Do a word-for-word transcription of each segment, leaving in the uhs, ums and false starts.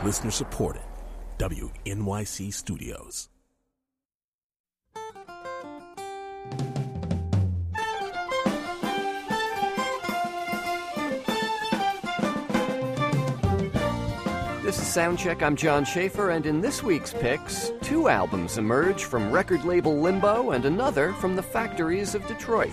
Listener supported. W N Y C Studios. This is Soundcheck. I'm John Schaefer, and in this week's picks, two albums emerge from record label limbo and another from the factories of Detroit.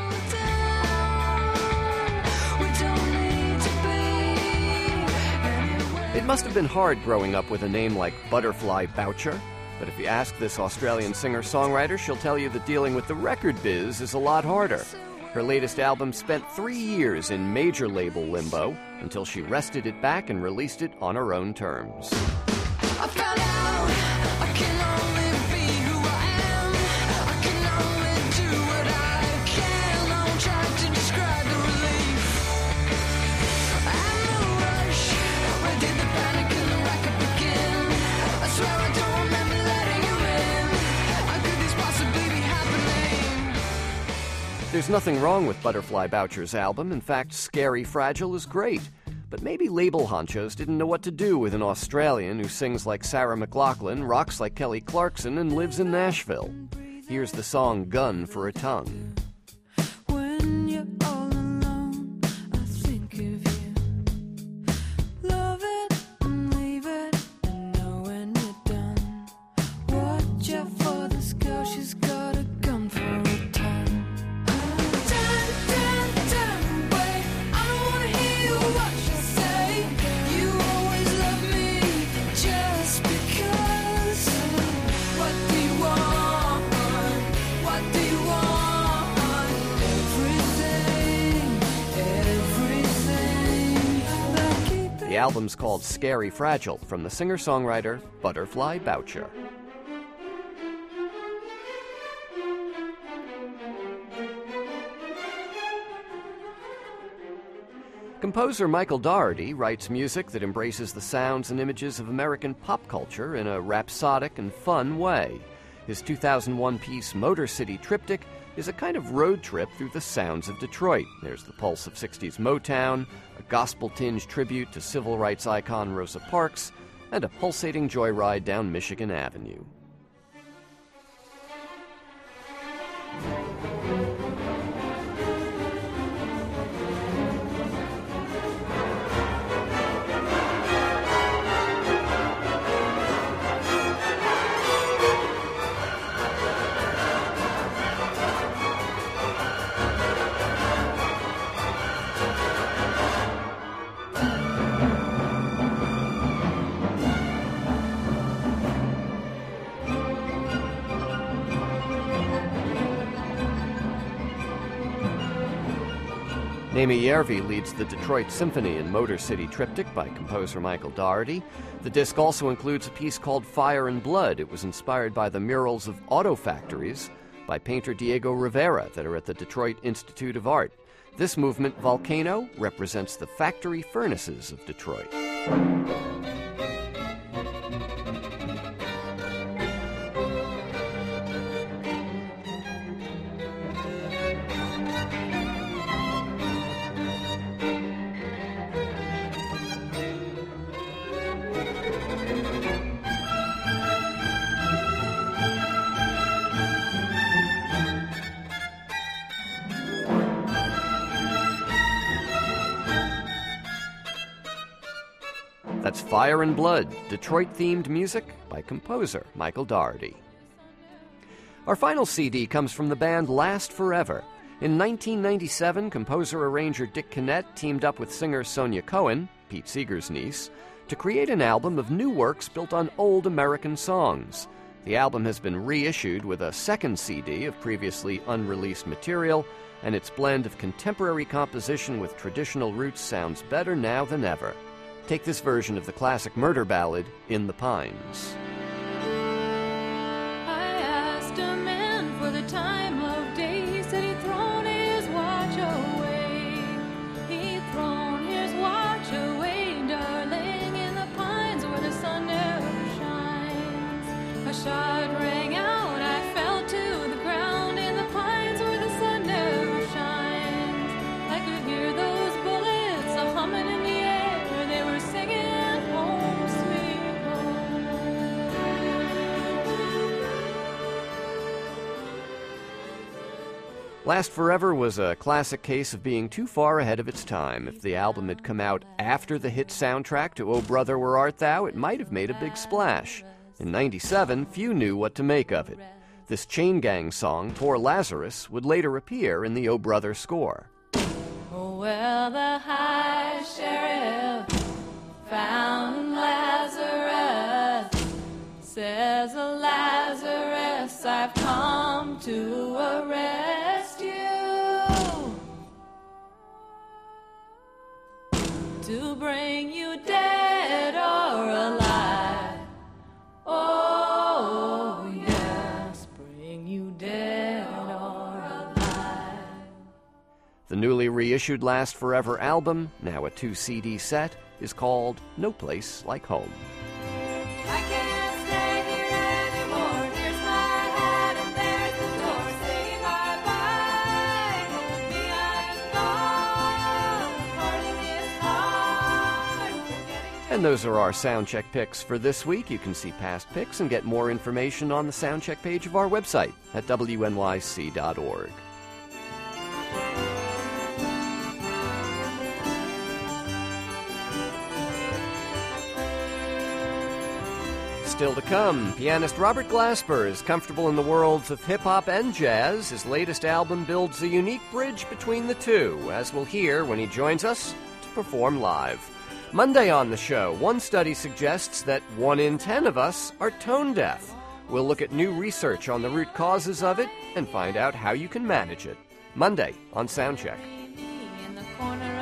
It must have been hard growing up with a name like Butterfly Boucher, but if you ask this Australian singer-songwriter, she'll tell you that dealing with the record biz is a lot harder. Her latest album spent three years in major label limbo until she wrested it back and released it on her own terms. I found out I can only be who I am. I can only do what I can. I won't try to describe the relief and the rush. Where did the panic and the racket begin? I swear I don't remember letting you in. How could this possibly be happening? There's nothing wrong with Butterfly Boucher's album. In fact, Scary Fragile is great. But maybe label honchos didn't know what to do with an Australian who sings like Sarah McLachlan, rocks like Kelly Clarkson, and lives in Nashville. Here's the song Gun for a Tongue. When you're all alone, I think of you. Love it and leave it, and know when you're done. Watch out for this girl, she's got a gun for a tongue. Dun, dun, dun, wait, I don't wanna hear what you say. You always love me just because. What do you want? What do you want? Everything, everything. But keep it. The album's called Scary Fragile, from the singer-songwriter Butterfly Boucher. Composer Michael Dougherty writes music that embraces the sounds and images of American pop culture in a rhapsodic and fun way. His two thousand one piece Motor City Triptych is a kind of road trip through the sounds of Detroit. There's the pulse of sixties Motown, a gospel-tinged tribute to civil rights icon Rosa Parks, and a pulsating joyride down Michigan Avenue. Amy Järvi leads the Detroit Symphony in Motor City Triptych by composer Michael Dougherty. The disc also includes a piece called Fire and Blood. It was inspired by the murals of auto factories by painter Diego Rivera that are at the Detroit Institute of Art. This movement, Volcano, represents the factory furnaces of Detroit. That's Fire and Blood, Detroit-themed music by composer Michael Dougherty. Our final C D comes from the band Last Forever. In nineteen ninety-seven, composer-arranger Dick Cannett teamed up with singer Sonia Cohen, Pete Seeger's niece, to create an album of new works built on old American songs. The album has been reissued with a second C D of previously unreleased material, and its blend of contemporary composition with traditional roots sounds better now than ever. Take this version of the classic murder ballad, In the Pines. I asked a man for the time of day. He said he'd thrown his watch away. He'd thrown his watch away, darling, in the pines where the sun never shines. A shot rang out, I fell to the ground in the pines where the sun never shines. I could hear those bullets a humming in the air. They were singing home sweet Last Forever was a classic case of being too far ahead of its time. If the album had come out after the hit soundtrack to Oh Brother, Where Art Thou, it might have made a big splash. In ninety-seven, few knew what to make of it. This Chain Gang song, Poor Lazarus, would later appear in the Oh Brother score. Oh, well, the high sheriff found Lazarus, says, Lazarus, I've come to arrest you, to bring you dead or alive. Oh, yes, bring you dead or alive. The newly reissued Last Forever album, now a two C D set, is called No Place Like Home. I can't stay here anymore. Here's my hat and there's the door. Saying bye-bye. Me, I'm gone. Parting is hard. And those are our Soundcheck picks for this week. You can see past picks and get more information on the Soundcheck page of our website at W N Y C dot org. Still to come, pianist Robert Glasper is comfortable in the worlds of hip-hop and jazz. His latest album builds a unique bridge between the two, as we'll hear when he joins us to perform live. Monday on the show, one study suggests that one in ten of us are tone deaf. We'll look at new research on the root causes of it and find out how you can manage it. Monday on Soundcheck. In the corner